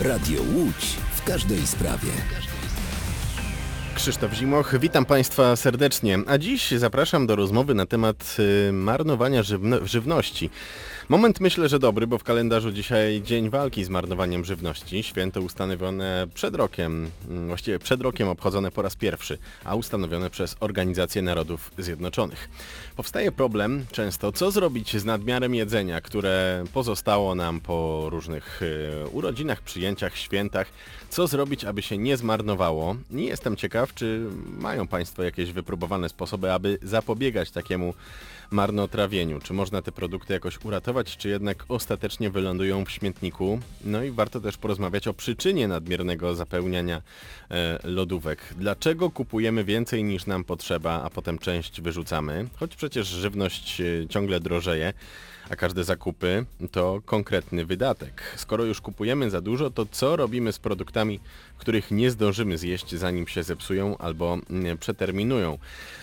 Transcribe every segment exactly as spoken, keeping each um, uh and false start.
Radio Łódź w każdej sprawie. Krzysztof Zimoch, witam Państwa serdecznie, a dziś zapraszam do rozmowy na temat y, marnowania żywno- żywności. Moment myślę, że dobry, bo w kalendarzu dzisiaj Dzień Walki z Marnowaniem Żywności. Święto ustanowione przed rokiem, właściwie przed rokiem obchodzone po raz pierwszy, a ustanowione przez Organizację Narodów Zjednoczonych. Powstaje problem często, co zrobić z nadmiarem jedzenia, które pozostało nam po różnych y, urodzinach, przyjęciach, świętach. Co zrobić, aby się nie zmarnowało? Nie jestem ciekaw, czy mają Państwo jakieś wypróbowane sposoby, aby zapobiegać takiemu marnotrawieniu. Czy można te produkty jakoś uratować, czy jednak ostatecznie wylądują w śmietniku? No i warto też porozmawiać o przyczynie nadmiernego zapełniania e, lodówek. Dlaczego kupujemy więcej niż nam potrzeba, a potem część wyrzucamy? Choć przecież żywność e, ciągle drożeje, a każde zakupy to konkretny wydatek. Skoro już kupujemy za dużo, to co robimy z produktami, których nie zdążymy zjeść, zanim się zepsują albo mm, przeterminują?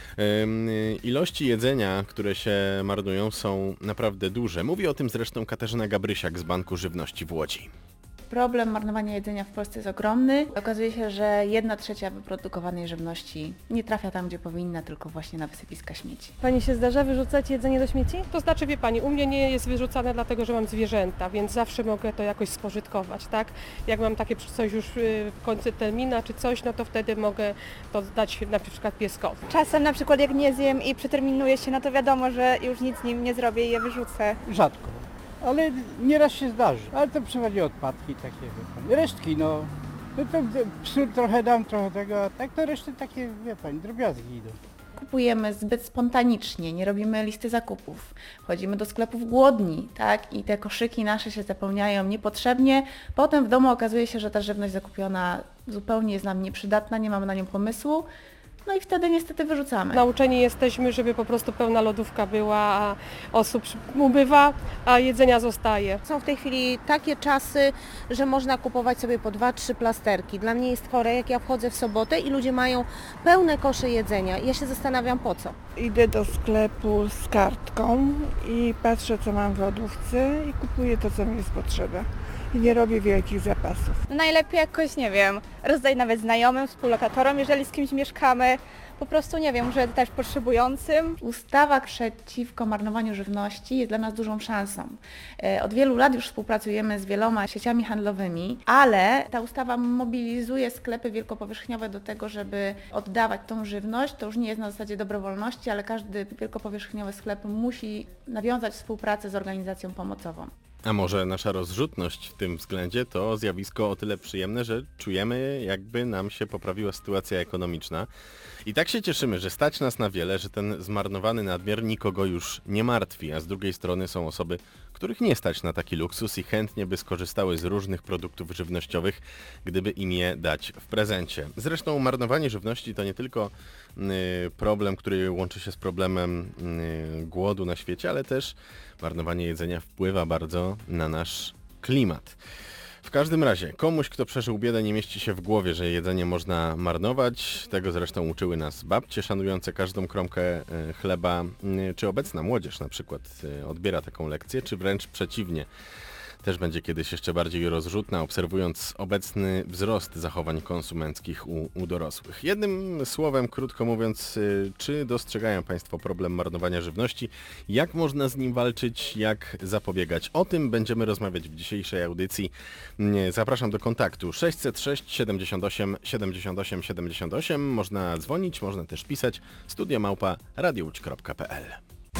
Ilości jedzenia, które się marnują, są naprawdę duże. Mówi o tym zresztą Katarzyna Gabrysiak z Banku Żywności w Łodzi. Problem marnowania jedzenia w Polsce jest ogromny. Okazuje się, że jedna trzecia wyprodukowanej żywności nie trafia tam, gdzie powinna, tylko właśnie na wysypiska śmieci. Pani się zdarza wyrzucać jedzenie do śmieci? To znaczy, wie Pani, u mnie nie jest wyrzucane dlatego, że mam zwierzęta, więc zawsze mogę to jakoś spożytkować, tak? Jak mam takie coś już w końcu termina czy coś, no to wtedy mogę to dać na przykład pieskowi. Czasem na przykład jak nie zjem i przeterminuje się, no to wiadomo, że już nic z nim nie zrobię i je wyrzucę. Rzadko, ale nieraz się zdarzy. Ale to przeważnie odpadki takie, wie pan. Resztki, no. No to psu trochę dam, trochę tego, a tak to reszty takie, wie pani, drobiazgi idą. Kupujemy zbyt spontanicznie, nie robimy listy zakupów, wchodzimy do sklepów głodni, tak? I te koszyki nasze się zapełniają niepotrzebnie. Potem w domu okazuje się, że ta żywność zakupiona zupełnie jest nam nieprzydatna, nie mamy na nią pomysłu. No i wtedy niestety wyrzucamy. Nauczeni jesteśmy, żeby po prostu pełna lodówka była, a osób ubywa, a jedzenia zostaje. Są w tej chwili takie czasy, że można kupować sobie po dwa, trzy plasterki. Dla mnie jest chore, jak ja wchodzę w sobotę i ludzie mają pełne kosze jedzenia. I ja się zastanawiam, po co. Idę do sklepu z kartką i patrzę, co mam w lodówce i kupuję to, co mi jest potrzeba. I nie robię wielkich zapasów. No najlepiej jakoś, nie wiem, rozdać nawet znajomym, współlokatorom, jeżeli z kimś mieszkamy. Po prostu, nie wiem, może też potrzebującym. Ustawa przeciwko marnowaniu żywności jest dla nas dużą szansą. Od wielu lat już współpracujemy z wieloma sieciami handlowymi, ale ta ustawa mobilizuje sklepy wielkopowierzchniowe do tego, żeby oddawać tą żywność. To już nie jest na zasadzie dobrowolności, ale każdy wielkopowierzchniowy sklep musi nawiązać współpracę z organizacją pomocową. A może nasza rozrzutność w tym względzie to zjawisko o tyle przyjemne, że czujemy, jakby nam się poprawiła sytuacja ekonomiczna. I tak się cieszymy, że stać nas na wiele, że ten zmarnowany nadmiar nikogo już nie martwi, a z drugiej strony są osoby, których nie stać na taki luksus i chętnie by skorzystały z różnych produktów żywnościowych, gdyby im je dać w prezencie. Zresztą marnowanie żywności to nie tylko y, problem, który łączy się z problemem y, głodu na świecie, ale też marnowanie jedzenia wpływa bardzo na nasz klimat. W każdym razie, komuś, kto przeżył biedę, nie mieści się w głowie, że jedzenie można marnować. Tego zresztą uczyły nas babcie szanujące każdą kromkę chleba. Czy obecna młodzież na przykład odbiera taką lekcję, czy wręcz przeciwnie? Też będzie kiedyś jeszcze bardziej rozrzutna, obserwując obecny wzrost zachowań konsumenckich u, u dorosłych. Jednym słowem, krótko mówiąc, czy dostrzegają Państwo problem marnowania żywności? Jak można z nim walczyć? Jak zapobiegać? O tym będziemy rozmawiać w dzisiejszej audycji. Zapraszam do kontaktu sześćset sześć siedemdziesiąt osiem siedemdziesiąt osiem siedemdziesiąt osiem. Można dzwonić, można też pisać. studio małpa radio łódź kropka p l.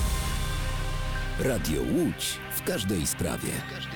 Radio Łódź w każdej sprawie.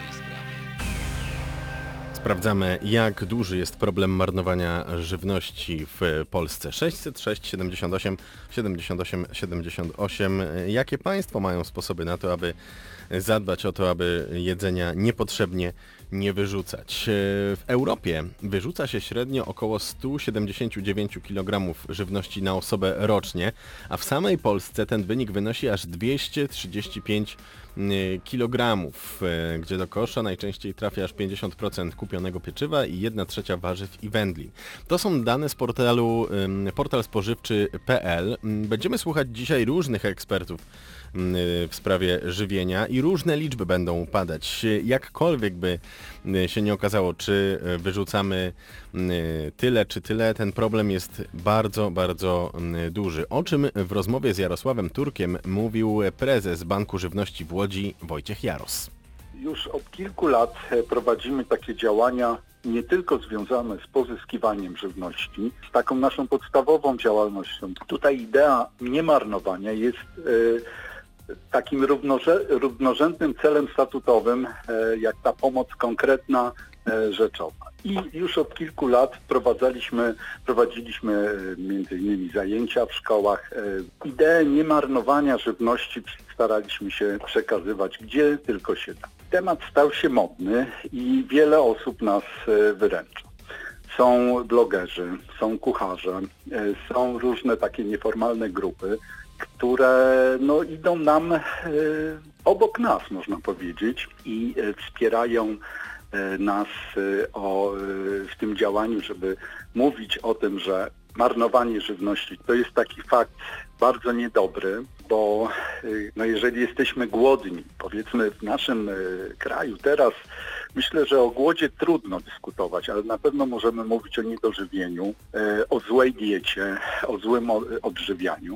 Sprawdzamy, jak duży jest problem marnowania żywności w Polsce. sześćset sześć siedemdziesiąt osiem siedemdziesiąt osiem siedemdziesiąt osiem. Jakie Państwo mają sposoby na to, aby zadbać o to, aby jedzenia niepotrzebnie nie wyrzucać? W Europie wyrzuca się średnio około sto siedemdziesiąt dziewięć kilogramów żywności na osobę rocznie, a w samej Polsce ten wynik wynosi aż dwieście trzydzieści pięć kilogramów, gdzie do kosza najczęściej trafia aż pięćdziesiąt procent kupionego pieczywa i jedna trzecia warzyw i wędlin. To są dane z portalu portal spożywczy kropka p l. Będziemy słuchać dzisiaj różnych ekspertów w sprawie żywienia i różne liczby będą padać. Jakkolwiek by się nie okazało, czy wyrzucamy tyle, czy tyle, ten problem jest bardzo, bardzo duży. O czym w rozmowie z Jarosławem Turkiem mówił prezes Banku Żywności w Łodzi Wojciech Jaros. Już od kilku lat prowadzimy takie działania nie tylko związane z pozyskiwaniem żywności, z taką naszą podstawową działalnością. Tutaj idea niemarnowania jest e, takim równorzę, równorzędnym celem statutowym, e, jak ta pomoc konkretna, e, rzeczowa. I już od kilku lat wprowadzaliśmy, prowadziliśmy między innymi zajęcia w szkołach. E, ideę niemarnowania żywności staraliśmy się przekazywać gdzie tylko się da. Temat stał się modny i wiele osób nas wyręcza. Są blogerzy, są kucharze, są różne takie nieformalne grupy, które no, idą nam obok nas, można powiedzieć, i wspierają nas o, w tym działaniu, żeby mówić o tym, że marnowanie żywności to jest taki fakt bardzo niedobry, bo no jeżeli jesteśmy głodni, powiedzmy w naszym kraju teraz, myślę, że o głodzie trudno dyskutować, ale na pewno możemy mówić o niedożywieniu, o złej diecie, o złym odżywianiu.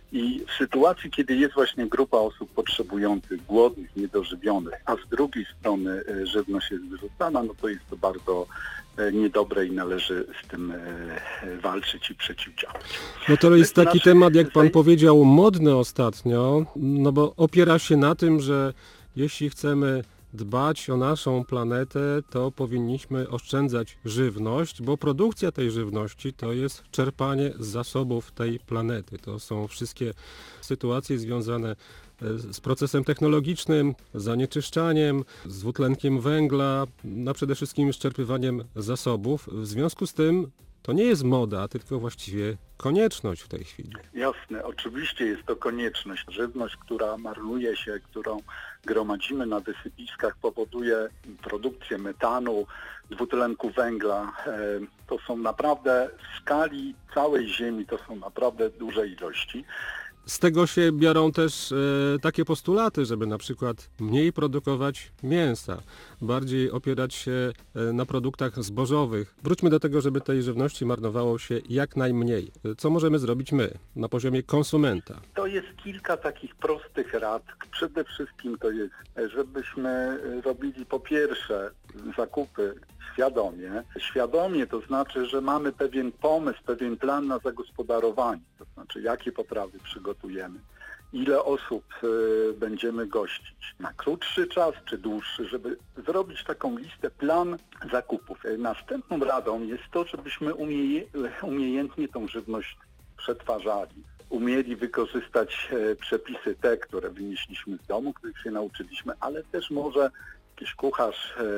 I w sytuacji, kiedy jest właśnie grupa osób potrzebujących, głodnych, niedożywionych, a z drugiej strony żywność jest wyrzucana, no to jest to bardzo niedobre i należy z tym walczyć i przeciwdziałać. No to jest taki temat, jak pan powiedział, modny ostatnio, no bo opiera się na tym, że jeśli chcemy dbać o naszą planetę, to powinniśmy oszczędzać żywność, bo produkcja tej żywności to jest czerpanie z zasobów tej planety. To są wszystkie sytuacje związane z procesem technologicznym, z zanieczyszczaniem, z dwutlenkiem węgla, no przede wszystkim z czerpywaniem zasobów. W związku z tym to nie jest moda, tylko właściwie konieczność w tej chwili. Jasne, oczywiście jest to konieczność. Żywność, która marnuje się, którą gromadzimy na wysypiskach, powoduje produkcję metanu, dwutlenku węgla. To są naprawdę w skali całej Ziemi, to są naprawdę duże ilości. Z tego się biorą też e, takie postulaty, żeby na przykład mniej produkować mięsa, bardziej opierać się e, na produktach zbożowych. Wróćmy do tego, żeby tej żywności marnowało się jak najmniej. Co możemy zrobić my na poziomie konsumenta? To jest kilka takich prostych rad. Przede wszystkim to jest, żebyśmy robili po pierwsze zakupy świadomie. Świadomie to znaczy, że mamy pewien pomysł, pewien plan na zagospodarowanie. To znaczy, jakie potrawy przygotujemy, ile osób y, będziemy gościć, na krótszy czas czy dłuższy, żeby zrobić taką listę, plan zakupów. Następną radą jest to, żebyśmy umie, umiejętnie tą żywność przetwarzali. Umieli wykorzystać e, przepisy te, które wynieśliśmy z domu, których się nauczyliśmy, ale też może jakiś kucharz, e,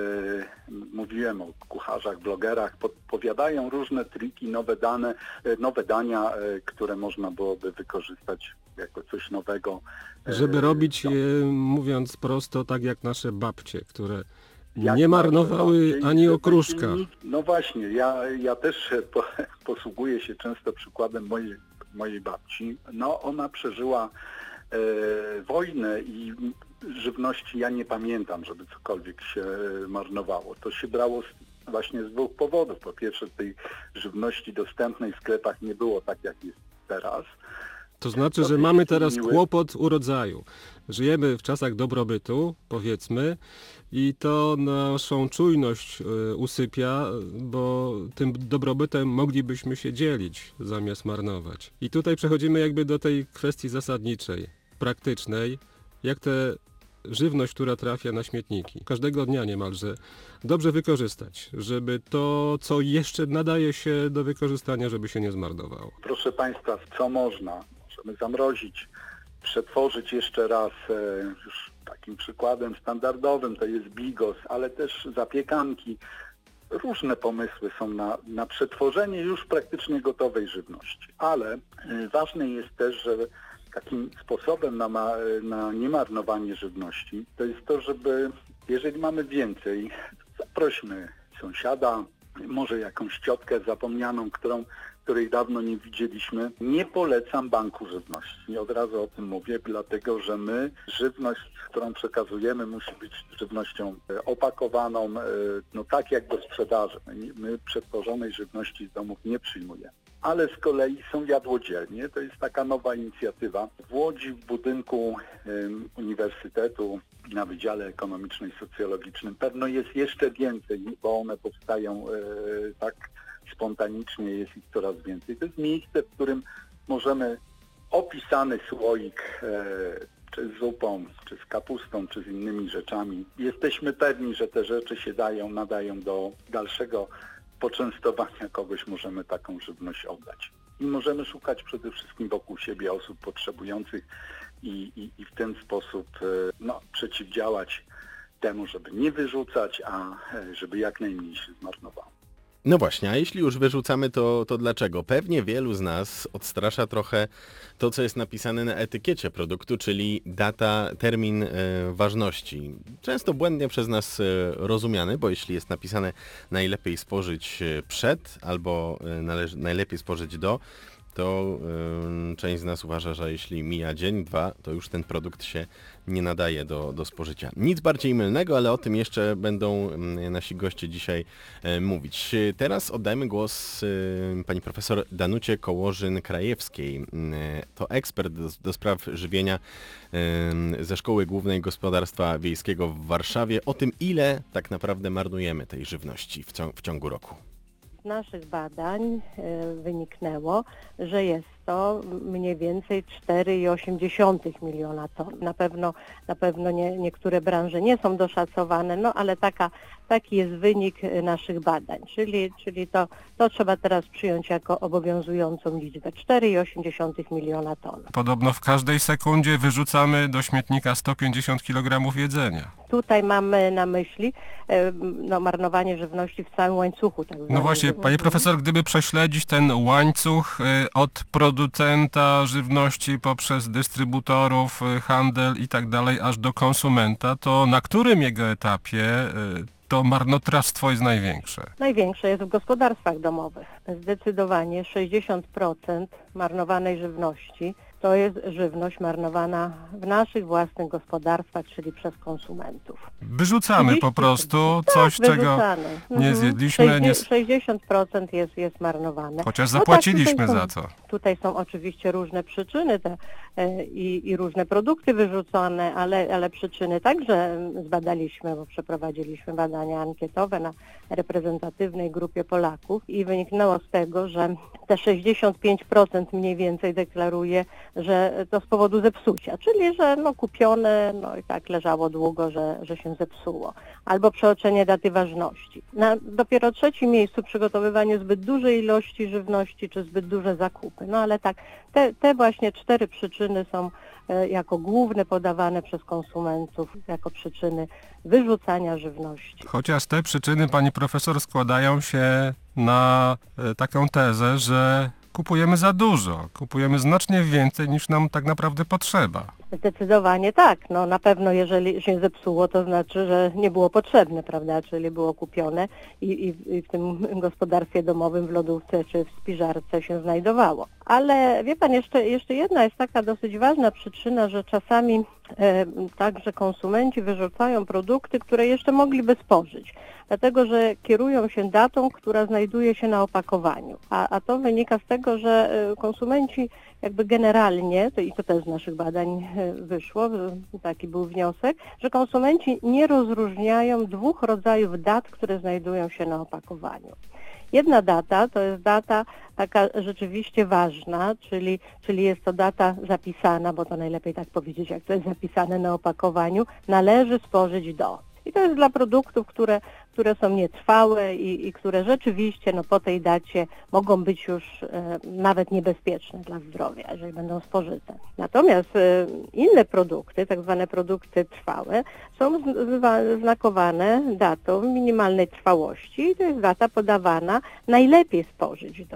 mówiłem o kucharzach, blogerach, podpowiadają różne triki, nowe dane, e, nowe dania, e, które można byłoby wykorzystać jako coś nowego. E, Żeby robić, e, mówiąc prosto, tak jak nasze babcie, które jak nie marnowały ani okruszka. No właśnie, ja, ja też po, posługuję się często przykładem mojej, mojej babci. No ona przeżyła e, wojnę i żywności ja nie pamiętam, żeby cokolwiek się marnowało. To się brało z, właśnie z dwóch powodów. Po pierwsze, tej żywności dostępnej w sklepach nie było tak, jak jest teraz. To znaczy, że mamy teraz kłopot urodzaju. Żyjemy w czasach dobrobytu, powiedzmy, i to naszą czujność usypia, bo tym dobrobytem moglibyśmy się dzielić, zamiast marnować. I tutaj przechodzimy jakby do tej kwestii zasadniczej, praktycznej, jak tę żywność, która trafia na śmietniki, każdego dnia niemalże, dobrze wykorzystać, żeby to, co jeszcze nadaje się do wykorzystania, żeby się nie zmarnowało. Proszę Państwa, co można? Możemy zamrozić, przetworzyć jeszcze raz. Już takim przykładem standardowym to jest bigos, ale też zapiekanki. Różne pomysły są na, na przetworzenie już praktycznie gotowej żywności. Ale ważne jest też, że takim sposobem na, ma, na niemarnowanie żywności to jest to, żeby jeżeli mamy więcej, zaprośmy sąsiada, może jakąś ciotkę zapomnianą, którą której dawno nie widzieliśmy. Nie polecam banku żywności. Od razu o tym mówię, dlatego że my żywność, którą przekazujemy, musi być żywnością opakowaną, no tak jak do sprzedaży. My przetworzonej żywności z domów nie przyjmujemy. Ale z kolei są jadłodzielnie. To jest taka nowa inicjatywa. W Łodzi, w budynku um, Uniwersytetu na Wydziale Ekonomiczno-Socjologicznym pewno jest jeszcze więcej, bo one powstają e, tak spontanicznie, jest ich coraz więcej. To jest miejsce, w którym możemy opisany słoik e, czy z zupą, czy z kapustą, czy z innymi rzeczami. Jesteśmy pewni, że te rzeczy się dają, nadają do dalszego poczęstowania kogoś, możemy taką żywność oddać. I możemy szukać przede wszystkim wokół siebie osób potrzebujących i, i, i w ten sposób no, przeciwdziałać temu, żeby nie wyrzucać, a żeby jak najmniej się zmarnowało. No właśnie, a jeśli już wyrzucamy, to, to dlaczego? Pewnie wielu z nas odstrasza trochę to, co jest napisane na etykiecie produktu, czyli data, termin e, ważności. Często błędnie przez nas e, rozumiany, bo jeśli jest napisane najlepiej spożyć przed albo e, należy, najlepiej spożyć do, to y, część z nas uważa, że jeśli mija dzień, dwa, to już ten produkt się nie nadaje do, do spożycia. Nic bardziej mylnego, ale o tym jeszcze będą y, nasi goście dzisiaj y, mówić. Teraz oddajmy głos y, pani profesor Danucie Kołorzyn-Krajewskiej. Y, to ekspert do, do spraw żywienia y, ze Szkoły Głównej Gospodarstwa Wiejskiego w Warszawie. O tym, ile tak naprawdę marnujemy tej żywności w, ciąg, w ciągu roku. Z naszych badań wyniknęło, że jest to mniej więcej cztery i osiem dziesiątych miliona ton. Na pewno, na pewno nie, niektóre branże nie są doszacowane, no ale taka, taki jest wynik naszych badań, czyli, czyli to, to trzeba teraz przyjąć jako obowiązującą liczbę, cztery i osiem dziesiątych miliona ton. Podobno w każdej sekundzie wyrzucamy do śmietnika sto pięćdziesiąt kilogramów jedzenia. Tutaj mamy na myśli no, marnowanie żywności w całym łańcuchu. Tak no właśnie, panie profesor, gdyby prześledzić ten łańcuch od producenta żywności poprzez dystrybutorów, handel i tak dalej, aż do konsumenta, to na którym jego etapie to marnotrawstwo jest największe? Największe jest w gospodarstwach domowych. Zdecydowanie sześćdziesiąt procent marnowanej żywności to jest żywność marnowana w naszych własnych gospodarstwach, czyli przez konsumentów. Wyrzucamy po prostu coś, tak, czego nie zjedliśmy. Nie... sześćdziesiąt procent jest, jest marnowane. Chociaż zapłaciliśmy no tak, za to. Tutaj są oczywiście różne przyczyny te, e, i, i różne produkty wyrzucone, ale, ale przyczyny także zbadaliśmy, bo przeprowadziliśmy badania ankietowe na reprezentatywnej grupie Polaków i wyniknęło z tego, że te sześćdziesiąt pięć procent mniej więcej deklaruje, że to z powodu zepsucia, czyli że no kupione, no i tak leżało długo, że, że się zepsuło, albo przeoczenie daty ważności. Na dopiero trzecim miejscu przygotowywanie zbyt dużej ilości żywności, czy zbyt duże zakupy. No ale tak, te, te właśnie cztery przyczyny są e, jako główne podawane przez konsumentów, jako przyczyny wyrzucania żywności. Chociaż te przyczyny, pani profesor, składają się na e, taką tezę, że kupujemy za dużo, kupujemy znacznie więcej niż nam tak naprawdę potrzeba. Zdecydowanie tak. No na pewno jeżeli się zepsuło, to znaczy, że nie było potrzebne, prawda, czyli było kupione i, i, i w tym gospodarstwie domowym w lodówce czy w spiżarce się znajdowało. Ale wie pan, jeszcze, jeszcze jedna jest taka dosyć ważna przyczyna, że czasami e, także konsumenci wyrzucają produkty, które jeszcze mogliby spożyć, dlatego że kierują się datą, która znajduje się na opakowaniu. A, a to wynika z tego, że konsumenci jakby generalnie, to i to też z naszych badań wyszło, taki był wniosek, że konsumenci nie rozróżniają dwóch rodzajów dat, które znajdują się na opakowaniu. Jedna data to jest data taka rzeczywiście ważna, czyli, czyli jest to data zapisana, bo to najlepiej tak powiedzieć, jak to jest zapisane na opakowaniu, należy spożyć do. I to jest dla produktów, które, które są nietrwałe i, i które rzeczywiście no, po tej dacie mogą być już e, nawet niebezpieczne dla zdrowia, jeżeli będą spożyte. Natomiast e, inne produkty, tak zwane produkty trwałe, są z, znakowane datą minimalnej trwałości i to jest data podawana najlepiej spożyć do.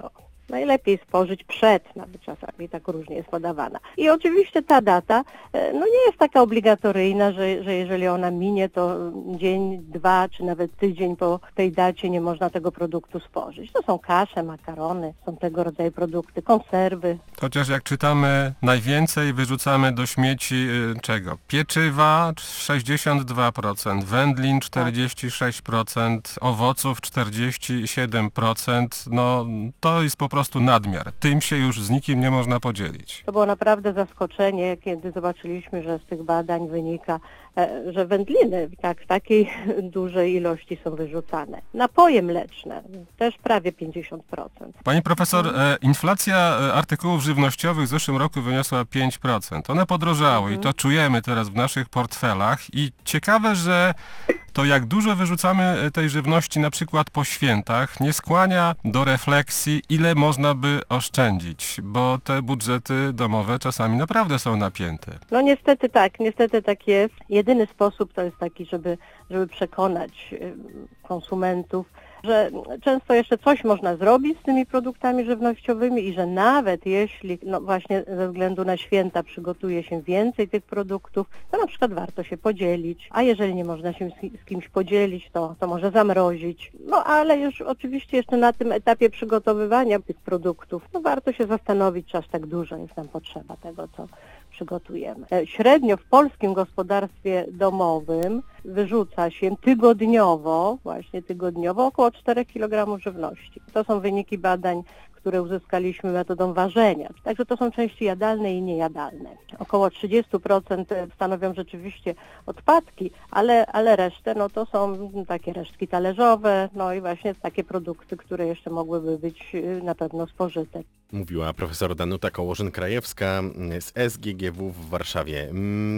najlepiej spożyć przed, nawet czasami tak różnie jest podawana. I oczywiście ta data no nie jest taka obligatoryjna, że, że jeżeli ona minie, to dzień, dwa czy nawet tydzień po tej dacie nie można tego produktu spożyć. To są kasze, makarony, są tego rodzaju produkty, konserwy. Chociaż jak czytamy, najwięcej wyrzucamy do śmieci y, czego? Pieczywa sześćdziesiąt dwa procent, wędlin czterdzieści sześć procent, owoców czterdzieści siedem procent. No to jest po prostu nadmiar. Tym się już z nikim nie można podzielić. To było naprawdę zaskoczenie, kiedy zobaczyliśmy, że z tych badań wynika, że wędliny tak, w takiej dużej ilości są wyrzucane. Napoje mleczne też prawie pięćdziesiąt procent. Pani profesor, e, inflacja artykułów żywnościowych w zeszłym roku wyniosła pięć procent. One podrożały mhm. i to czujemy teraz w naszych portfelach i ciekawe, że to jak dużo wyrzucamy tej żywności na przykład po świętach nie skłania do refleksji, ile można by oszczędzić, bo te budżety domowe czasami naprawdę są napięte. No niestety tak, niestety tak jest. Jedyny sposób to jest taki, żeby, żeby przekonać konsumentów, że często jeszcze coś można zrobić z tymi produktami żywnościowymi i że nawet jeśli no właśnie ze względu na święta przygotuje się więcej tych produktów, to na przykład warto się podzielić, a jeżeli nie można się z, z kimś podzielić, to, to może zamrozić. No ale już oczywiście jeszcze na tym etapie przygotowywania tych produktów, no warto się zastanowić, czy aż tak dużo jest nam potrzeba tego, co przygotujemy. Średnio w polskim gospodarstwie domowym wyrzuca się tygodniowo, właśnie tygodniowo, około cztery kilogramy żywności. To są wyniki badań, które uzyskaliśmy metodą ważenia. Także to są części jadalne i niejadalne. Około trzydzieści procent stanowią rzeczywiście odpadki, ale, ale resztę no to są takie resztki talerzowe, no i właśnie takie produkty, które jeszcze mogłyby być na pewno spożyte. Mówiła profesor Danuta Kołorzyn-Krajewska z S G G W w Warszawie.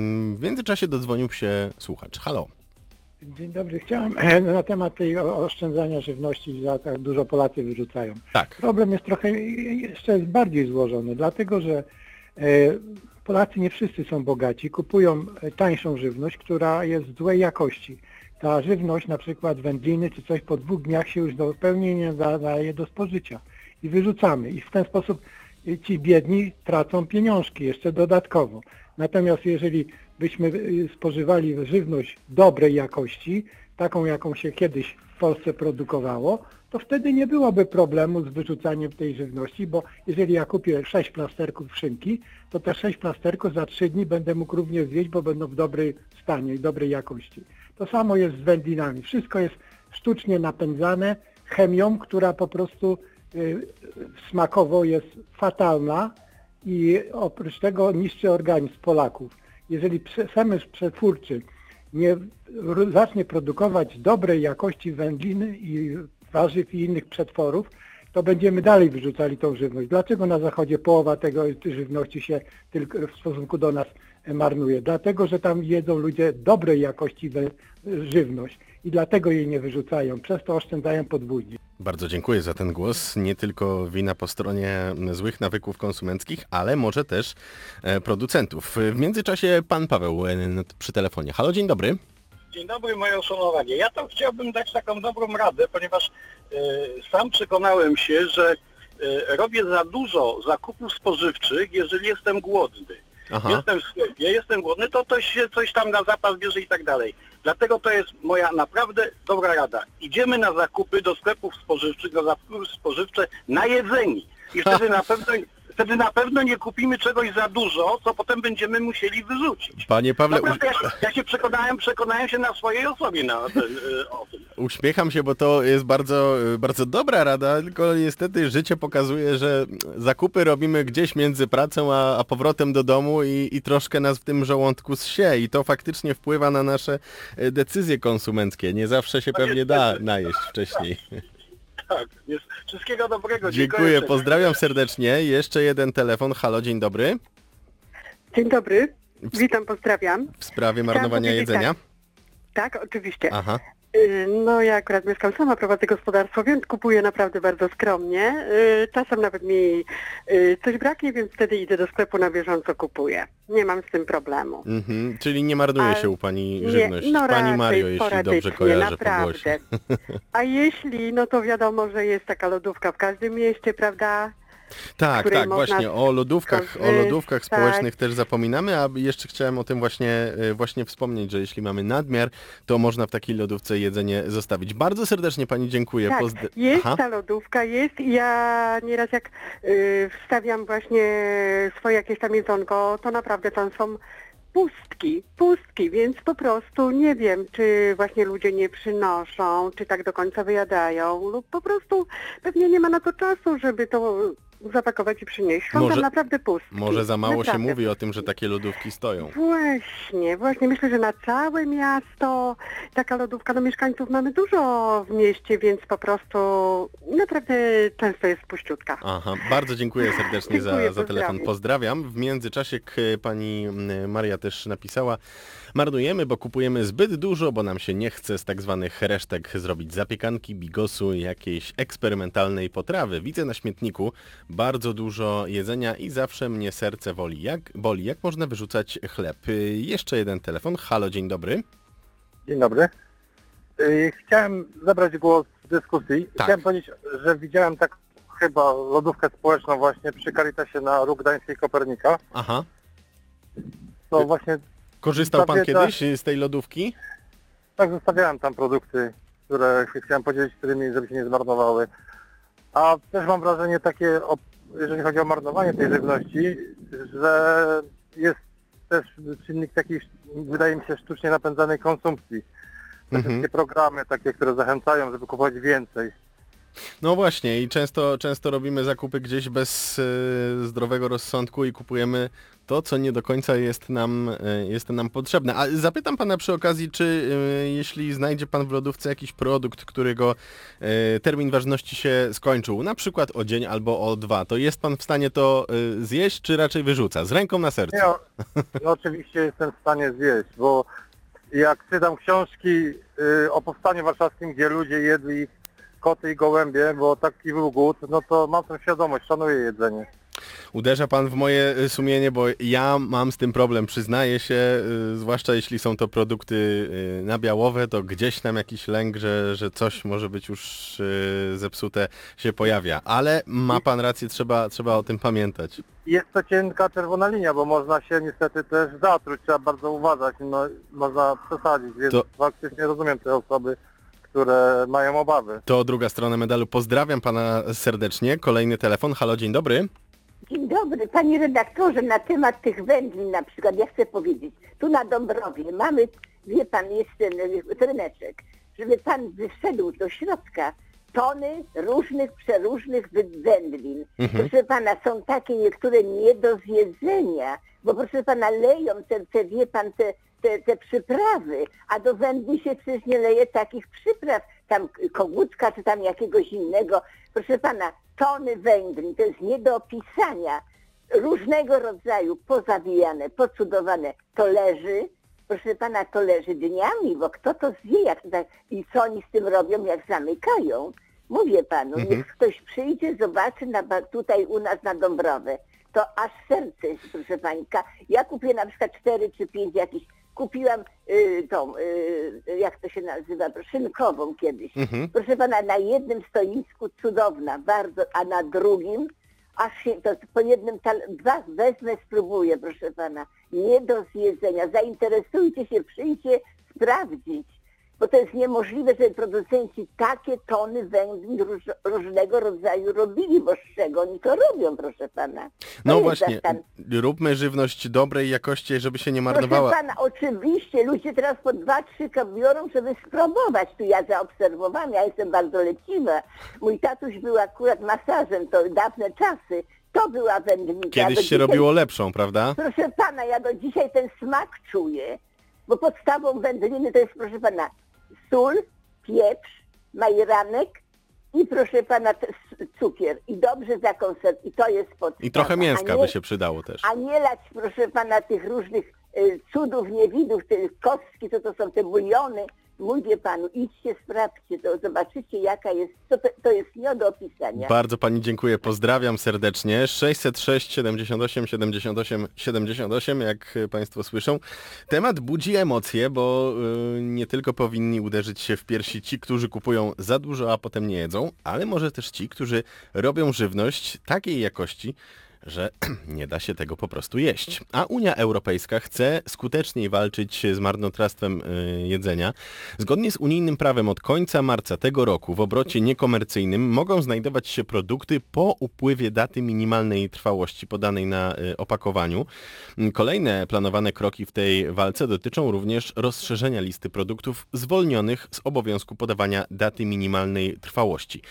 W międzyczasie dodzwonił się słuchacz. Halo. Dzień dobry. Chciałem na temat tej oszczędzania żywności, że tak dużo Polacy wyrzucają. Tak. Problem jest trochę jeszcze bardziej złożony, dlatego że Polacy nie wszyscy są bogaci, kupują tańszą żywność, która jest złej jakości. Ta żywność, na przykład wędliny czy coś po dwóch dniach się już zupełnie nie nadaje do spożycia i wyrzucamy. I w ten sposób ci biedni tracą pieniążki jeszcze dodatkowo. Natomiast jeżeli byśmy spożywali żywność dobrej jakości, taką jaką się kiedyś w Polsce produkowało, to wtedy nie byłoby problemu z wyrzucaniem tej żywności, bo jeżeli ja kupię sześć plasterków szynki, to te sześć plasterków za trzy dni będę mógł również zjeść, bo będą w dobrym stanie i dobrej jakości. To samo jest z wędlinami. Wszystko jest sztucznie napędzane chemią, która po prostu y, smakowo jest fatalna i oprócz tego niszczy organizm Polaków. Jeżeli przemysł przetwórczy nie zacznie produkować dobrej jakości wędliny i warzyw i innych przetworów, to będziemy dalej wyrzucali tą żywność. Dlaczego na Zachodzie połowa tego żywności się tylko w stosunku do nas marnuje? Dlatego, że tam jedzą ludzie dobrej jakości żywność i dlatego jej nie wyrzucają. Przez to oszczędzają podwójnie. Bardzo dziękuję za ten głos. Nie tylko wina po stronie złych nawyków konsumenckich, ale może też producentów. W międzyczasie pan Paweł przy telefonie. Halo, dzień dobry. Dzień dobry, moje uszanowanie. Ja to chciałbym dać taką dobrą radę, ponieważ y, sam przekonałem się, że y, robię za dużo zakupów spożywczych, jeżeli jestem głodny. Aha. Jestem w sklepie, jestem głodny, to, to się coś tam na zapas bierze i tak dalej. Dlatego to jest moja naprawdę dobra rada. Idziemy na zakupy do sklepów spożywczych, do zakupów spożywcze najedzeni. I wtedy na pewno... Wtedy na pewno nie kupimy czegoś za dużo, co potem będziemy musieli wyrzucić. Panie Pawle... Naprawdę, ja, się, ja się przekonałem, przekonałem się na swojej osobie na ten, o tym. Uśmiecham się, bo to jest bardzo, bardzo dobra rada, tylko niestety życie pokazuje, że zakupy robimy gdzieś między pracą a, a powrotem do domu i, i troszkę nas w tym żołądku zsie i to faktycznie wpływa na nasze decyzje konsumenckie. Nie zawsze się pewnie da najeść wcześniej. Tak, jest. Wszystkiego dobrego. Dziękuję, Dziękuję pozdrawiam serdecznie. Jeszcze jeden telefon. Halo, dzień dobry. Dzień dobry, witam, pozdrawiam. W sprawie marnowania jedzenia? Tak, tak, oczywiście. Aha. No ja akurat mieszkam sama, prowadzę gospodarstwo, więc kupuję naprawdę bardzo skromnie. Czasem nawet mi coś braknie, więc wtedy idę do sklepu, na bieżąco kupuję. Nie mam z tym problemu. Mhm, czyli nie marnuje się u pani Nie, żywność. no Pani raczej Mario, jeśli dobrze sporadycznie, kojarzę po głosie. naprawdę. A jeśli, no to wiadomo, że jest taka lodówka w każdym mieście, prawda? Tak, której tak, można właśnie o lodówkach, o lodówkach skorzystać. społecznych też zapominamy, a jeszcze chciałem o tym właśnie, właśnie wspomnieć, że jeśli mamy nadmiar, to można w takiej lodówce jedzenie zostawić. Bardzo serdecznie pani dziękuję. Tak, Pozdr- jest Aha. ta lodówka, jest i ja nieraz jak y, wstawiam właśnie swoje jakieś tam jedzonko, to naprawdę tam są pustki, pustki, więc po prostu nie wiem, czy właśnie ludzie nie przynoszą, czy tak do końca wyjadają, lub po prostu pewnie nie ma na to czasu, żeby to zapakować i przynieść. Są Może- tam naprawdę pustki. Może za mało naprawdę. się mówi o tym, że takie lodówki stoją. Właśnie, właśnie myślę, że na całe miasto taka lodówka, no mieszkańców mamy dużo w mieście, więc po prostu naprawdę często jest puściutka. Aha, bardzo dziękuję serdecznie za, Dziękuję, za telefon. pozdrawiam. Pozdrawiam. W międzyczasie k- pani mm, Maria też napisała: marnujemy, bo kupujemy zbyt dużo, bo nam się nie chce z tak zwanych resztek zrobić zapiekanki, bigosu, jakiejś eksperymentalnej potrawy. Widzę na śmietniku bardzo dużo jedzenia i zawsze mnie serce woli. Jak, boli. Jak można wyrzucać chleb? Y, Jeszcze jeden telefon. Halo, dzień dobry. Dzień dobry. Yy, Chciałem zabrać głos w dyskusji. Tak. Chciałem powiedzieć, że widziałem tak chyba lodówkę społeczną właśnie przy Caritasie na Róg Gdańskiej Kopernika. Aha. To właśnie Korzystał pan zawiera- kiedyś z tej lodówki? tak zostawiałem tam produkty, które się chciałem podzielić z którymi, żeby się nie zmarnowały. A też mam wrażenie takie, o, jeżeli chodzi o marnowanie tej żywności, że jest też czynnik taki, wydaje mi się, sztucznie napędzanej konsumpcji. Te Mhm. wszystkie programy takie, które zachęcają, żeby kupować więcej. No właśnie i często, często robimy zakupy gdzieś bez e, zdrowego rozsądku i kupujemy to, co nie do końca jest nam, e, jest nam potrzebne. A zapytam pana przy okazji, czy e, jeśli znajdzie pan w lodówce jakiś produkt, którego e, termin ważności się skończył, na przykład o dzień albo o dwa, to jest pan w stanie to e, zjeść, czy raczej wyrzuca? Z ręką na sercu. Nie, no, no oczywiście jestem w stanie zjeść, bo jak czytam książki y, o Powstaniu Warszawskim, gdzie ludzie jedli koty i gołębie, bo taki był głód, no to mam tę świadomość, szanuję jedzenie. Uderza pan w moje y, sumienie, bo ja mam z tym problem, przyznaję się, y, zwłaszcza jeśli są to produkty y, nabiałowe, to gdzieś tam jakiś lęk, że, że coś może być już y, zepsute się pojawia. Ale ma pan rację, trzeba, trzeba o tym pamiętać. Jest to cienka czerwona linia, bo można się niestety też zatruć, trzeba bardzo uważać, no można przesadzić, więc To- faktycznie rozumiem te osoby, które mają obawy. To druga strona medalu. Pozdrawiam pana serdecznie. Kolejny telefon. Halo, dzień dobry. Dzień dobry, panie redaktorze, na temat tych wędlin na przykład, ja chcę powiedzieć, tu na Dąbrowie mamy, wie pan, jest ten tryneczek, żeby pan wyszedł do środka, tony różnych, przeróżnych wy- wędlin. Mhm. Proszę pana, są takie niektóre nie do zjedzenia, bo proszę pana, leją te, te wie pan, te, te, te przyprawy, a do wędlin się przecież nie leje takich przypraw, tam kogutka czy tam jakiegoś innego. Proszę pana, tony wędlin, to jest nie do opisania. Różnego rodzaju, pozawijane, pocudowane, to leży, proszę pana, to leży dniami, bo kto to zje, jak tak, i co oni z tym robią, jak zamykają. Mówię panu, Mhm. niech ktoś przyjdzie, zobaczy na, ba- tutaj u nas na Dąbrowę, to aż serce jest, proszę pańka. Ja kupię na przykład cztery czy pięć jakichś, kupiłam y, tą, y, jak to się nazywa, szynkową kiedyś. Mhm. Proszę pana, na jednym stoisku cudowna, bardzo, a na drugim, aż się, to po jednym, tal- dwa wezmę, spróbuję, proszę pana. Nie do zjedzenia. Zainteresujcie się, przyjdźcie sprawdzić. Bo to jest niemożliwe, żeby producenci takie tony węglin róż, różnego rodzaju robili, bo z czego oni to robią, proszę pana. To No jest właśnie, zastan- róbmy żywność dobrej jakości, żeby się nie Proszę marnowała. pana, oczywiście, ludzie teraz po dwa, trzy biorą, żeby spróbować. Tu ja zaobserwowałam, ja jestem bardzo leciwa. Mój tatuś był akurat masażem, to dawne czasy. To była wędlina. Ja Kiedyś do się dzisiaj- robiło lepszą, prawda? Proszę pana, ja do dzisiaj ten smak czuję, bo podstawą wędliny to jest, proszę pana, sól, pieprz, majeranek i proszę pana t- s- cukier. I dobrze zakonserwować. I to jest podstawa. I trochę mięska A nie- by się przydało też. A nie lać, proszę pana, tych różnych y, cudów, niewidów, tych kostki, co to są te buliony. mówię panu, idźcie, sprawdźcie to, zobaczycie jaka jest, to, to jest nie do opisania. Bardzo pani dziękuję, pozdrawiam serdecznie. sześćset sześć siedemdziesiąt osiem siedemdziesiąt osiem siedemdziesiąt osiem, jak państwo słyszą. Temat budzi emocje, bo yy, nie tylko powinni uderzyć się w piersi ci, którzy kupują za dużo, a potem nie jedzą, ale może też ci, którzy robią żywność takiej jakości, że nie da się tego po prostu jeść. A Unia Europejska chce skuteczniej walczyć z marnotrawstwem y, jedzenia. Zgodnie z unijnym prawem od końca marca tego roku w obrocie niekomercyjnym mogą znajdować się produkty po upływie daty minimalnej trwałości podanej na y, opakowaniu. Kolejne planowane kroki w tej walce dotyczą również rozszerzenia listy produktów zwolnionych z obowiązku podawania daty minimalnej trwałości.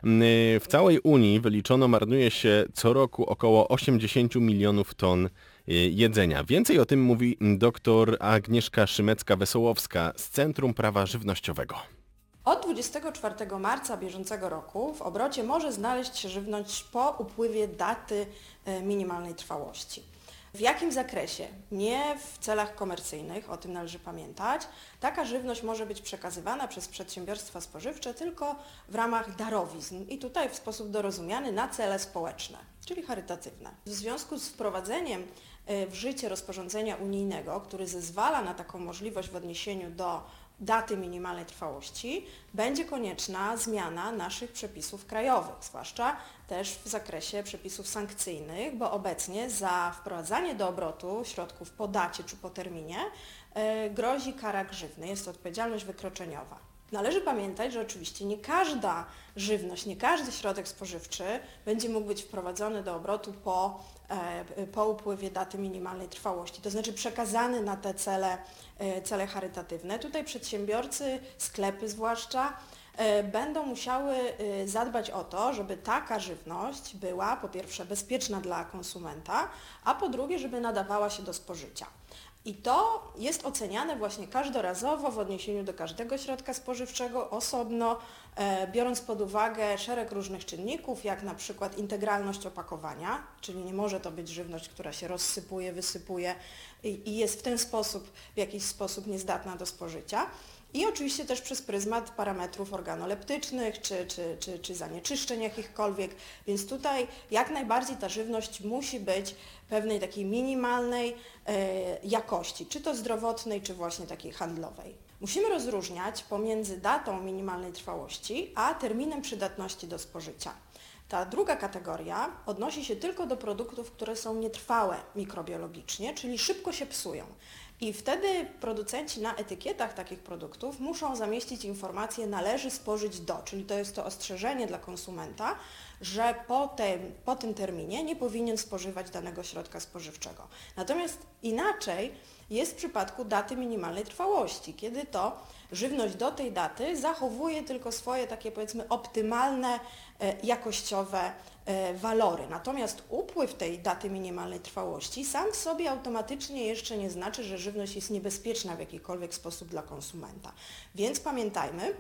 Y, w całej Unii wyliczono marnuje się co roku około osiemdziesiąt milionów ton jedzenia. Więcej o tym mówi dr Agnieszka Szymecka-Wesołowska z Centrum Prawa Żywnościowego. Od dwudziestego czwartego marca bieżącego roku w obrocie może znaleźć się żywność po upływie daty minimalnej trwałości. W jakim zakresie? Nie w celach komercyjnych, o tym należy pamiętać. Taka żywność może być przekazywana przez przedsiębiorstwa spożywcze tylko w ramach darowizn i tutaj w sposób dorozumiany na cele społeczne, czyli charytatywne. W związku z wprowadzeniem w życie rozporządzenia unijnego, który zezwala na taką możliwość w odniesieniu do daty minimalnej trwałości, będzie konieczna zmiana naszych przepisów krajowych, zwłaszcza też w zakresie przepisów sankcyjnych, bo obecnie za wprowadzanie do obrotu środków po dacie czy po terminie yy, grozi kara grzywny, jest to odpowiedzialność wykroczeniowa. Należy pamiętać, że oczywiście nie każda żywność, nie każdy środek spożywczy będzie mógł być wprowadzony do obrotu po, e, po upływie daty minimalnej trwałości, to znaczy przekazany na te cele, e, cele charytatywne. Tutaj przedsiębiorcy, sklepy zwłaszcza, e, będą musiały e, zadbać o to, żeby taka żywność była po pierwsze bezpieczna dla konsumenta, a po drugie, żeby nadawała się do spożycia. I to jest oceniane właśnie każdorazowo w odniesieniu do każdego środka spożywczego osobno, e, biorąc pod uwagę szereg różnych czynników, jak na przykład integralność opakowania, czyli nie może to być żywność, która się rozsypuje, wysypuje i, i jest w ten sposób, w jakiś sposób niezdatna do spożycia. I oczywiście też przez pryzmat parametrów organoleptycznych czy, czy, czy, czy zanieczyszczeń jakichkolwiek, więc tutaj jak najbardziej ta żywność musi być pewnej takiej minimalnej e, jakości, czy to zdrowotnej, czy właśnie takiej handlowej. Musimy rozróżniać pomiędzy datą minimalnej trwałości, a terminem przydatności do spożycia. Ta druga kategoria odnosi się tylko do produktów, które są nietrwałe mikrobiologicznie, czyli szybko się psują. I wtedy producenci na etykietach takich produktów muszą zamieścić informację należy spożyć do, czyli to jest to ostrzeżenie dla konsumenta, że po tym, po tym terminie nie powinien spożywać danego środka spożywczego. Natomiast inaczej jest w przypadku daty minimalnej trwałości, kiedy to żywność do tej daty zachowuje tylko swoje takie powiedzmy optymalne e, jakościowe e, walory. Natomiast upływ tej daty minimalnej trwałości sam w sobie automatycznie jeszcze nie znaczy, że żywność jest niebezpieczna w jakikolwiek sposób dla konsumenta. Więc pamiętajmy,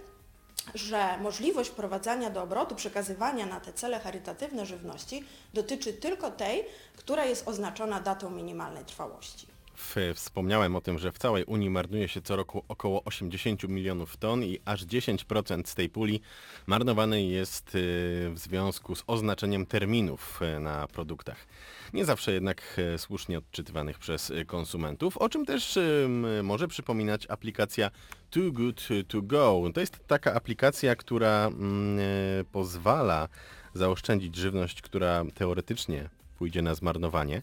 że możliwość wprowadzania do obrotu, przekazywania na te cele charytatywne żywności dotyczy tylko tej, która jest oznaczona datą minimalnej trwałości. Wspomniałem o tym, że w całej Unii marnuje się co roku około osiemdziesiąt milionów ton i aż dziesięć procent z tej puli marnowanej jest w związku z oznaczeniem terminów na produktach. Nie zawsze jednak słusznie odczytywanych przez konsumentów, o czym też może przypominać aplikacja Too Good To Go. To jest taka aplikacja, która pozwala zaoszczędzić żywność, która teoretycznie pójdzie na zmarnowanie.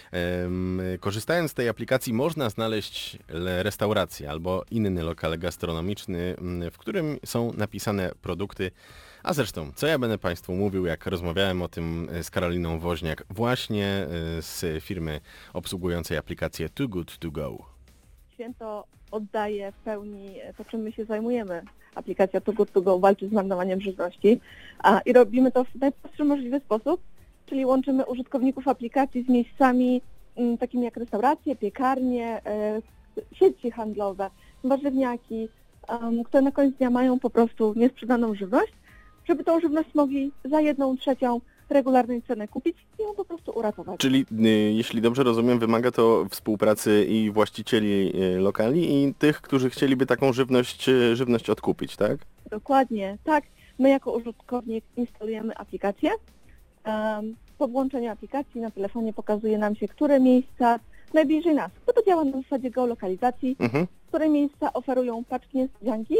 Korzystając z tej aplikacji można znaleźć restaurację albo inny lokal gastronomiczny, w którym są napisane produkty. A zresztą, co ja będę Państwu mówił, jak rozmawiałem o tym z Karoliną Woźniak, właśnie z firmy obsługującej aplikację Too Good To Go. Święto oddaje w pełni to, czym my się zajmujemy. Aplikacja Too Good To Go walczy z marnowaniem żywności a, i robimy to w najprostszy możliwy sposób, czyli łączymy użytkowników aplikacji z miejscami m, takimi jak restauracje, piekarnie, e, sieci handlowe, warzywniaki, um, które na koniec dnia mają po prostu niesprzedaną żywność, żeby tą żywność mogli za jedną trzecią regularnej ceny kupić i ją po prostu uratować. Czyli y, jeśli dobrze rozumiem, wymaga to współpracy i właścicieli y, lokali i tych, którzy chcieliby taką żywność, y, żywność odkupić, tak? Dokładnie, tak. My jako użytkownik instalujemy aplikację. Um, po włączeniu aplikacji na telefonie pokazuje nam się, które miejsca najbliżej nas. To, to działa na zasadzie geolokalizacji, Mhm. które miejsca oferują paczki niespodzianki,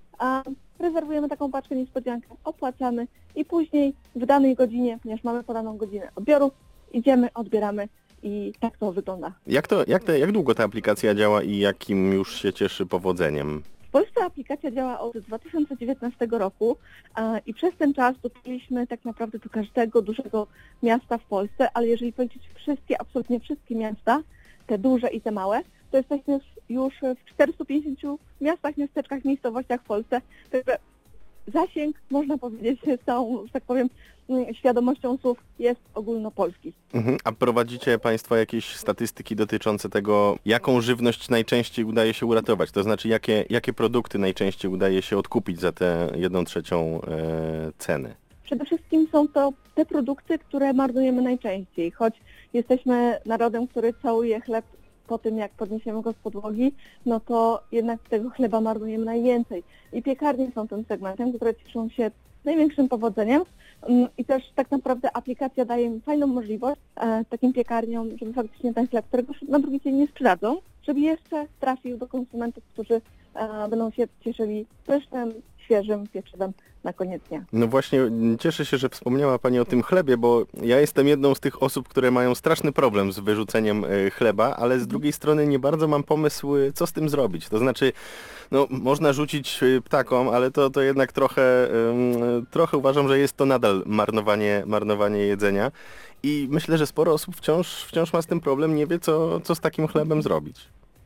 a rezerwujemy taką paczkę niespodziankę, opłacamy i później w danej godzinie, ponieważ mamy podaną godzinę odbioru, idziemy, odbieramy i tak to wygląda. Jak, to, jak, te, jak długo ta aplikacja działa i jakim już się cieszy powodzeniem? W Polsce aplikacja działa od dwa tysiące dziewiętnastego roku a, i przez ten czas dotarliśmy tak naprawdę do każdego dużego miasta w Polsce, ale jeżeli policzyć wszystkie, absolutnie wszystkie miasta, te duże i te małe, to jesteśmy już w czterystu pięćdziesięciu miastach, miasteczkach, miejscowościach w Polsce. Także zasięg, można powiedzieć, z całą, że tak powiem, świadomością słów jest ogólnopolski. Mhm. A prowadzicie Państwo jakieś statystyki dotyczące tego, jaką żywność najczęściej udaje się uratować? To znaczy, jakie, jakie produkty najczęściej udaje się odkupić za tę jedną trzecią e, ceny? Przede wszystkim są to te produkty, które marnujemy najczęściej, choć jesteśmy narodem, który całuje chleb po tym, jak podniesiemy go z podłogi, no to jednak tego chleba marnujemy najwięcej. I piekarnie są tym segmentem, które cieszą się największym powodzeniem i też tak naprawdę aplikacja daje im fajną możliwość e, takim piekarniom, żeby faktycznie ten chleb, którego na drugi dzień nie sprzedadzą, żeby jeszcze trafił do konsumentów, którzy e, będą się cieszyli pysznym, świeżym pieczywem na koniec dnia. No właśnie, cieszę się, że wspomniała Pani o tym chlebie, bo ja jestem jedną z tych osób, które mają straszny problem z wyrzuceniem chleba, ale z drugiej strony nie bardzo mam pomysł, co z tym zrobić. To znaczy, no można rzucić ptakom, ale to, to jednak trochę, um, trochę uważam, że jest to nadal marnowanie, marnowanie jedzenia i myślę, że sporo osób wciąż, wciąż ma z tym problem, nie wie, co, co z takim chlebem zrobić.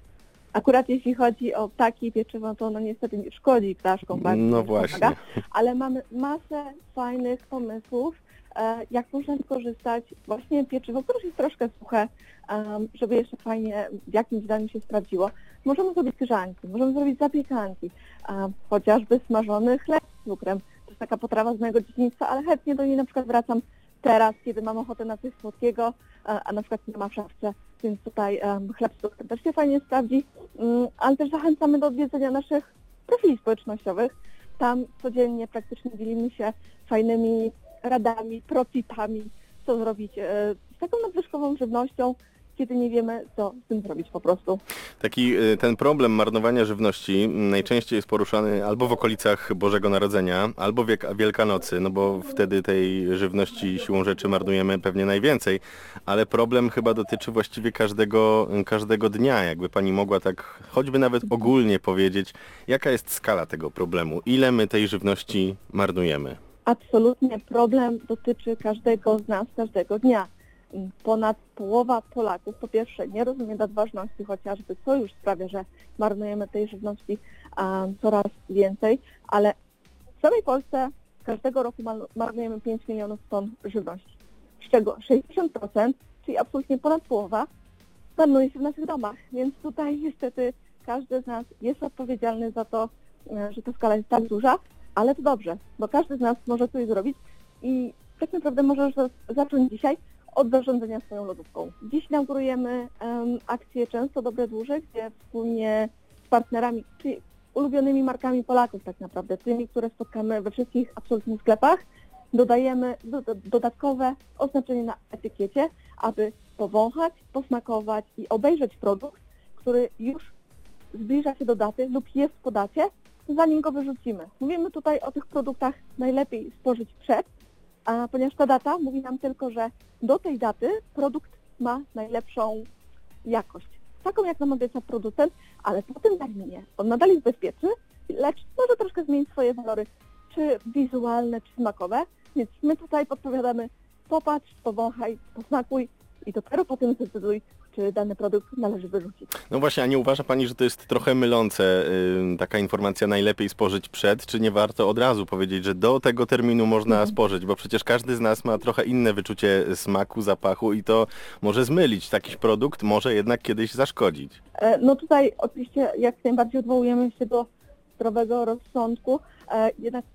Akurat jeśli chodzi o ptaki i pieczywo, to ono niestety nie szkodzi ptaszkom bardzo. No właśnie. Pomaga, ale mamy masę fajnych pomysłów, e, jak można wykorzystać właśnie pieczywo, które już jest troszkę suche, um, żeby jeszcze fajnie w jakimś daniu się sprawdziło. Możemy zrobić grzanki, możemy zrobić zapiekanki, um, chociażby smażony chleb z cukrem. To jest taka potrawa z mojego dzieciństwa, ale chętnie do niej na przykład wracam teraz, kiedy mam ochotę na coś słodkiego, a na przykład nie ma w szafce, więc tutaj um, chleb z cukrem też się fajnie sprawdzi, um, ale też zachęcamy do odwiedzenia naszych profili społecznościowych. Tam codziennie praktycznie dzielimy się fajnymi radami, protipami, co zrobić e, z taką nadwyżkową żywnością, kiedy nie wiemy, co z tym zrobić po prostu. Taki ten problem marnowania żywności najczęściej jest poruszany albo w okolicach Bożego Narodzenia, albo wiek, Wielkanocy, no bo wtedy tej żywności siłą rzeczy marnujemy pewnie najwięcej, ale problem chyba dotyczy właściwie każdego, każdego dnia. Jakby Pani mogła tak choćby nawet ogólnie powiedzieć, jaka jest skala tego problemu, ile my tej żywności marnujemy? Absolutnie problem dotyczy każdego z nas, każdego dnia. Ponad połowa Polaków po pierwsze nie rozumie nadważności chociażby, co już sprawia, że marnujemy tej żywności um, coraz więcej, ale w całej Polsce każdego roku marnujemy pięć milionów ton żywności, z czego sześćdziesiąt procent, czyli absolutnie ponad połowa, marnuje się w naszych domach, więc tutaj niestety każdy z nas jest odpowiedzialny za to, że ta skala jest tak duża, ale to dobrze, bo każdy z nas może coś zrobić i tak naprawdę możesz zacząć dzisiaj od zarządzania swoją lodówką. Dziś inaugurujemy um, akcję Często Dobre Dłuże, gdzie wspólnie z partnerami, czyli ulubionymi markami Polaków tak naprawdę, tymi, które spotkamy we wszystkich absolutnych sklepach, dodajemy do, do, dodatkowe oznaczenie na etykiecie, aby powąchać, posmakować i obejrzeć produkt, który już zbliża się do daty lub jest po dacie, zanim go wyrzucimy. Mówimy tutaj o tych produktach najlepiej spożyć przed, a ponieważ ta data mówi nam tylko, że do tej daty produkt ma najlepszą jakość. Taką, jak nam obieca producent, ale po tym terminie on nadal jest bezpieczny, lecz może troszkę zmienić swoje walory, czy wizualne, czy smakowe. Więc my tutaj podpowiadamy, popatrz, powąchaj, posmakuj i dopiero potem zdecyduj, czy dany produkt należy wyrzucić. No właśnie, a nie uważa Pani, że to jest trochę mylące, yy, taka informacja najlepiej spożyć przed, czy nie warto od razu powiedzieć, że do tego terminu można mhm. spożyć, bo przecież każdy z nas ma trochę inne wyczucie smaku, zapachu i to może zmylić. Taki produkt może jednak kiedyś zaszkodzić. E, no tutaj oczywiście jak najbardziej odwołujemy się do zdrowego rozsądku, e, jednak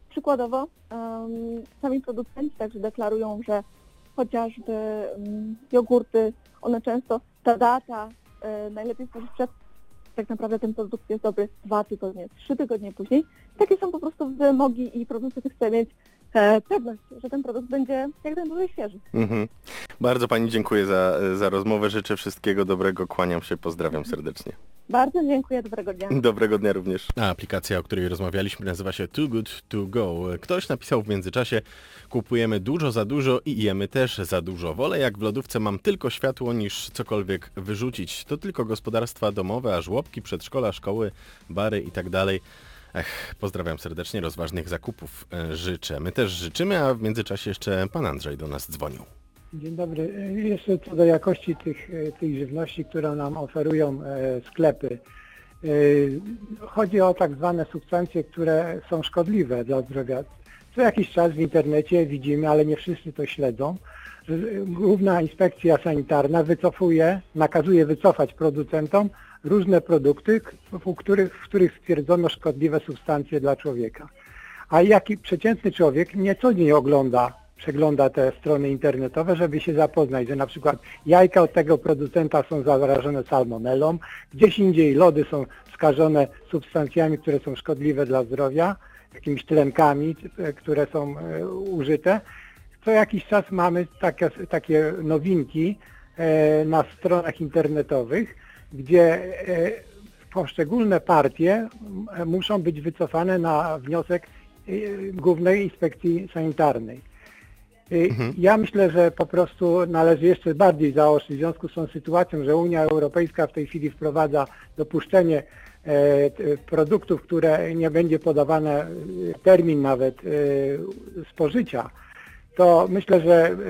Przykładowo um, sami producenci także deklarują, że chociażby um, jogurty, one często, ta data e, najlepiej spożyć przed, tak naprawdę ten produkt jest dobry dwa tygodnie, trzy tygodnie później. Takie są po prostu wymogi i producent chce mieć e, pewność, że ten produkt będzie jak najdłużej świeży. Mhm. Bardzo Pani dziękuję za, za rozmowę, życzę wszystkiego dobrego, kłaniam się, pozdrawiam serdecznie. Bardzo dziękuję, dobrego dnia. Dobrego dnia również. A aplikacja, o której rozmawialiśmy, nazywa się Too Good To Go. Ktoś napisał w międzyczasie: kupujemy dużo za dużo i jemy też za dużo. Wolę, jak w lodówce mam tylko światło, niż cokolwiek wyrzucić. To tylko gospodarstwa domowe, a żłobki, przedszkola, szkoły, bary i tak dalej. Ech, pozdrawiam serdecznie, rozważnych zakupów e, życzę. My też życzymy, a w międzyczasie jeszcze pan Andrzej do nas dzwonił. Dzień dobry. Jeszcze co do jakości tych, tych żywności, które nam oferują sklepy. Chodzi o tak zwane substancje, które są szkodliwe dla zdrowia. Co jakiś czas w internecie widzimy, ale nie wszyscy to śledzą, że Główna Inspekcja Sanitarna wycofuje, nakazuje wycofać producentom różne produkty, w których, w których stwierdzono szkodliwe substancje dla człowieka. A jaki przeciętny człowiek nieco nie ogląda przegląda te strony internetowe, żeby się zapoznać, że na przykład jajka od tego producenta są zarażone salmonellą, gdzieś indziej lody są skażone substancjami, które są szkodliwe dla zdrowia, jakimiś tlenkami, które są użyte. Co jakiś czas mamy takie, takie nowinki na stronach internetowych, gdzie poszczególne partie muszą być wycofane na wniosek Głównej Inspekcji Sanitarnej. Mhm. Ja myślę, że po prostu należy jeszcze bardziej zaostrzyć w związku z tą sytuacją, że Unia Europejska w tej chwili wprowadza dopuszczenie e, produktów, które nie będzie podawane termin nawet e, spożycia. To myślę, że e,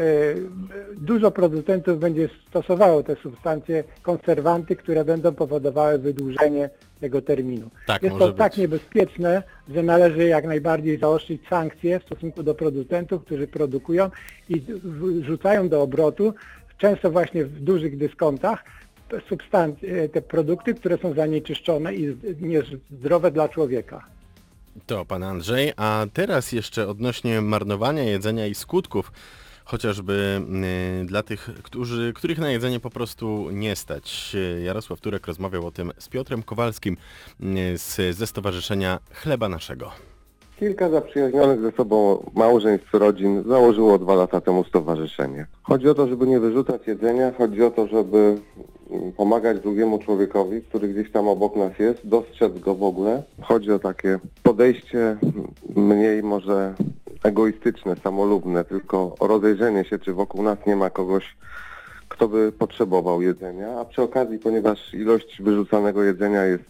dużo producentów będzie stosowało te substancje, konserwanty, które będą powodowały wydłużenie tego terminu. Tak, jest może to tak być. niebezpieczne, że należy jak najbardziej zaostrzyć sankcje w stosunku do producentów, którzy produkują i wrzucają do obrotu, często właśnie w dużych dyskontach, substancje, te produkty, które są zanieczyszczone i niezdrowe dla człowieka. To pan Andrzej, a teraz jeszcze odnośnie marnowania jedzenia i skutków, chociażby y, dla tych, którzy, których na jedzenie po prostu nie stać. Jarosław Turek rozmawiał o tym z Piotrem Kowalskim y, z, ze Stowarzyszenia Chleba Naszego. Kilka zaprzyjaźnionych ze sobą małżeństw, rodzin założyło dwa lata temu stowarzyszenie. Chodzi o to, żeby nie wyrzucać jedzenia, chodzi o to, żeby pomagać drugiemu człowiekowi, który gdzieś tam obok nas jest, dostrzec go w ogóle. Chodzi o takie podejście mniej może egoistyczne, samolubne, tylko o rozejrzenie się, czy wokół nas nie ma kogoś, kto by potrzebował jedzenia, a przy okazji, ponieważ ilość wyrzucanego jedzenia jest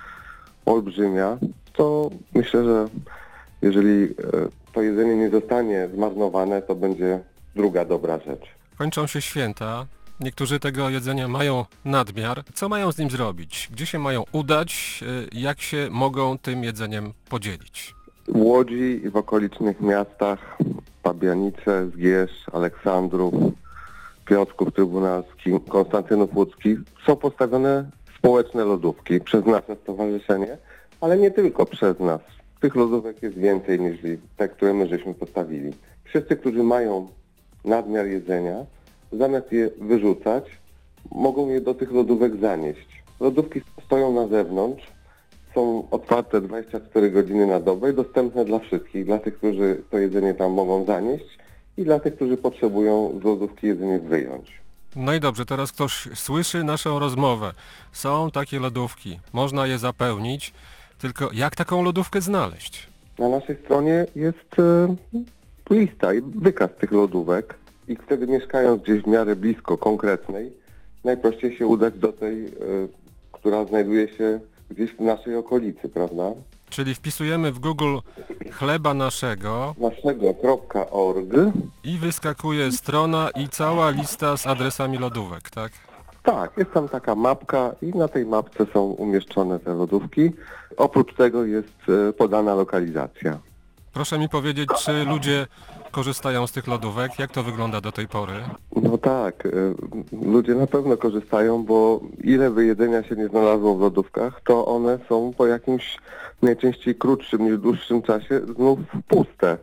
olbrzymia, to myślę, że jeżeli to jedzenie nie zostanie zmarnowane, to będzie druga dobra rzecz. Kończą się święta. Niektórzy tego jedzenia mają nadmiar. Co mają z nim zrobić? Gdzie się mają udać? Jak się mogą tym jedzeniem podzielić? W Łodzi i w okolicznych miastach Pabianice, Zgierz, Aleksandrów, Piotrków Trybunalski, Konstantynów Łódzki są postawione społeczne lodówki przez nasze stowarzyszenie, ale nie tylko przez nas. Tych lodówek jest więcej niż te, które my żeśmy postawili. Wszyscy, którzy mają nadmiar jedzenia, zamiast je wyrzucać, mogą je do tych lodówek zanieść. Lodówki stoją na zewnątrz, są otwarte dwadzieścia cztery godziny na dobę i dostępne dla wszystkich, dla tych, którzy to jedzenie tam mogą zanieść i dla tych, którzy potrzebują z lodówki jedzenie wyjąć. No i dobrze, teraz ktoś słyszy naszą rozmowę. Są takie lodówki, można je zapełnić, tylko jak taką lodówkę znaleźć? Na naszej stronie jest e, lista i wykaz tych lodówek i wtedy mieszkając gdzieś w miarę blisko konkretnej, najprościej się udać do tej, e, która znajduje się gdzieś w naszej okolicy, prawda? Czyli wpisujemy w Google chleba naszego naszego kropka org i wyskakuje strona i cała lista z adresami lodówek, tak? Tak, jest tam taka mapka i na tej mapce są umieszczone te lodówki. Oprócz tego jest podana lokalizacja. Proszę mi powiedzieć, czy ludzie korzystają z tych lodówek? Jak to wygląda do tej pory? No tak, y, ludzie na pewno korzystają, bo ile by jedzenia się nie znalazło w lodówkach, to one są po jakimś najczęściej krótszym niż dłuższym czasie znów puste,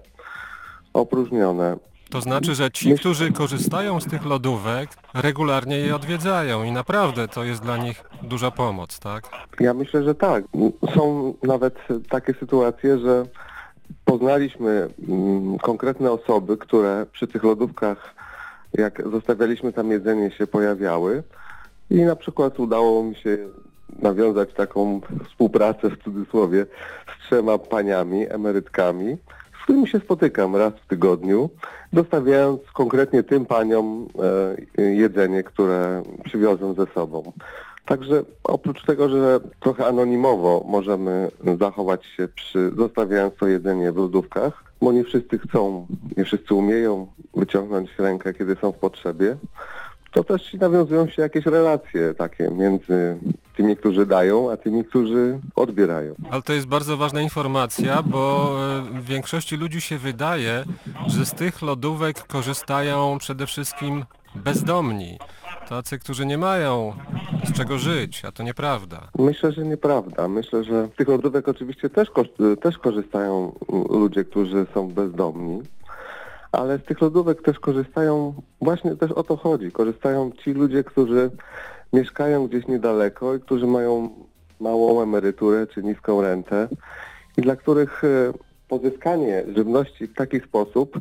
opróżnione. To znaczy, że ci, którzy korzystają z tych lodówek, regularnie je odwiedzają i naprawdę to jest dla nich duża pomoc, tak? Ja myślę, że tak. Są nawet takie sytuacje, że poznaliśmy mm, konkretne osoby, które przy tych lodówkach, jak zostawialiśmy tam jedzenie, się pojawiały i na przykład udało mi się nawiązać taką współpracę w cudzysłowie z trzema paniami, emerytkami, z którymi się spotykam raz w tygodniu, dostawiając konkretnie tym paniom e, jedzenie, które przywiozłem ze sobą. Także oprócz tego, że trochę anonimowo możemy zachować się przy zostawiając to jedzenie w lodówkach, bo nie wszyscy chcą, nie wszyscy umieją wyciągnąć rękę, kiedy są w potrzebie, to też nawiązują się jakieś relacje takie między tymi, którzy dają, a tymi, którzy odbierają. Ale to jest bardzo ważna informacja, bo e, większości ludzi się wydaje, że z tych lodówek korzystają przede wszystkim bezdomni. Tacy, którzy nie mają z czego żyć, a to nieprawda. Myślę, że nieprawda. Myślę, że z tych lodówek oczywiście też, też korzystają ludzie, którzy są bezdomni, ale z tych lodówek też korzystają, właśnie też o to chodzi, korzystają ci ludzie, którzy mieszkają gdzieś niedaleko i którzy mają małą emeryturę czy niską rentę i dla których pozyskanie żywności w taki sposób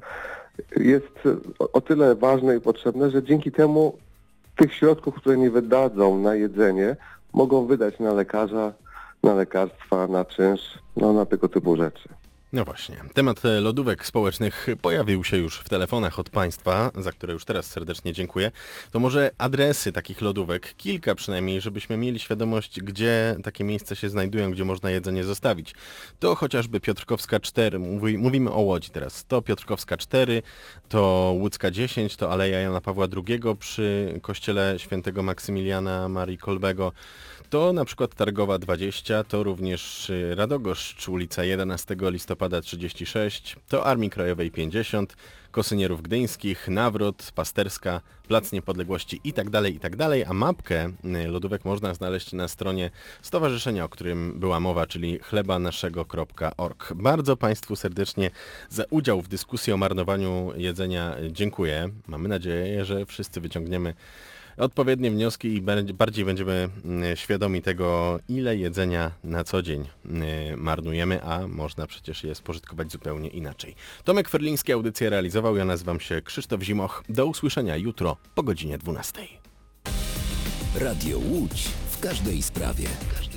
jest o tyle ważne i potrzebne, że dzięki temu tych środków, które nie wydadzą na jedzenie, mogą wydać na lekarza, na lekarstwa, na czynsz, no na tego typu rzeczy. No właśnie, temat lodówek społecznych pojawił się już w telefonach od Państwa, za które już teraz serdecznie dziękuję. To może adresy takich lodówek, kilka przynajmniej, żebyśmy mieli świadomość, gdzie takie miejsca się znajdują, gdzie można jedzenie zostawić. To chociażby Piotrkowska cztery, mówi, mówimy o Łodzi teraz, to Piotrkowska cztery, to Łódzka dziesięć, to Aleja Jana Pawła drugiego przy kościele świętego Maksymiliana Marii Kolbego, to na przykład Targowa dwadzieścia, to również Radogoszcz, ulica jedenastego listopada trzydzieści sześć, to Armii Krajowej pięćdziesiąt, Kosynierów Gdyńskich, Nawrot, Pasterska, Plac Niepodległości i tak dalej, i tak dalej. A mapkę lodówek można znaleźć na stronie stowarzyszenia, o którym była mowa, czyli chleba naszego kropka org. Bardzo Państwu serdecznie za udział w dyskusji o marnowaniu jedzenia dziękuję. Mamy nadzieję, że wszyscy wyciągniemy odpowiednie wnioski i bardziej będziemy świadomi tego, ile jedzenia na co dzień marnujemy, a można przecież je spożytkować zupełnie inaczej. Tomek Ferliński audycję realizował, ja nazywam się Krzysztof Zimoch. Do usłyszenia jutro po godzinie dwunastej. Radio Łódź w każdej sprawie.